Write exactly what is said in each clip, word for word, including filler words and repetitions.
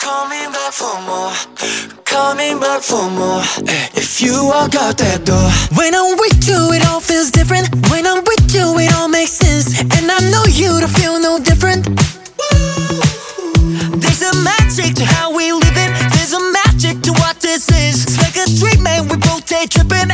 Coming back for more, coming back for more. If you walk out that door, when I'm with you, it all feels different. When I'm with you, it all makes sense. And I know you to feel no different. There's a magic to how we live it. There's a magic to what this is. It's like a dream and we both take tripping.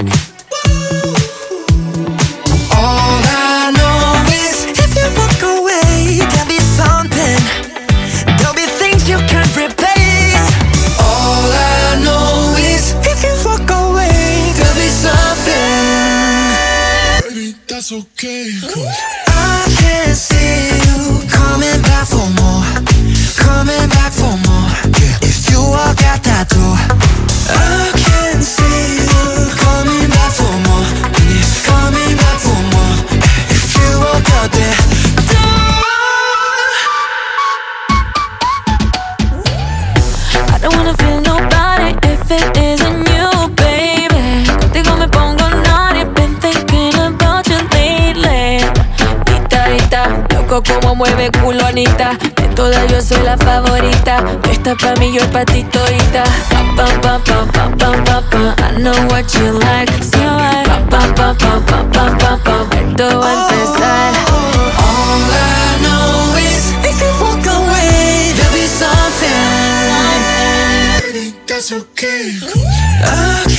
All I know is if you walk away, there'll be something. There'll be things you can't replace. All I know is if you walk away, there'll be something. Baby, that's okay. I can see you coming back for more, coming back for more. Yeah. If you walk out that door, I can see you coming back for more, and it's coming back for more. If you walk out that door, I don't wanna feel nobody if it isn't you, baby. Contigo me pongo naughty, been thinking about you lately. Rita, Rita, loco como mueve culo Anita. De todas yo soy la favorita. Tú estás pa' mí, yo pa' ti todita. Pam, pam, pam, pam, pam, pam, pam, pam. I know what you like. Sí, right. Pam, pam, pam, pam, pam, pam, pam, pam. Esto va a empezar. all I know is if you walk away, there'll be something. Baby, that's okay. I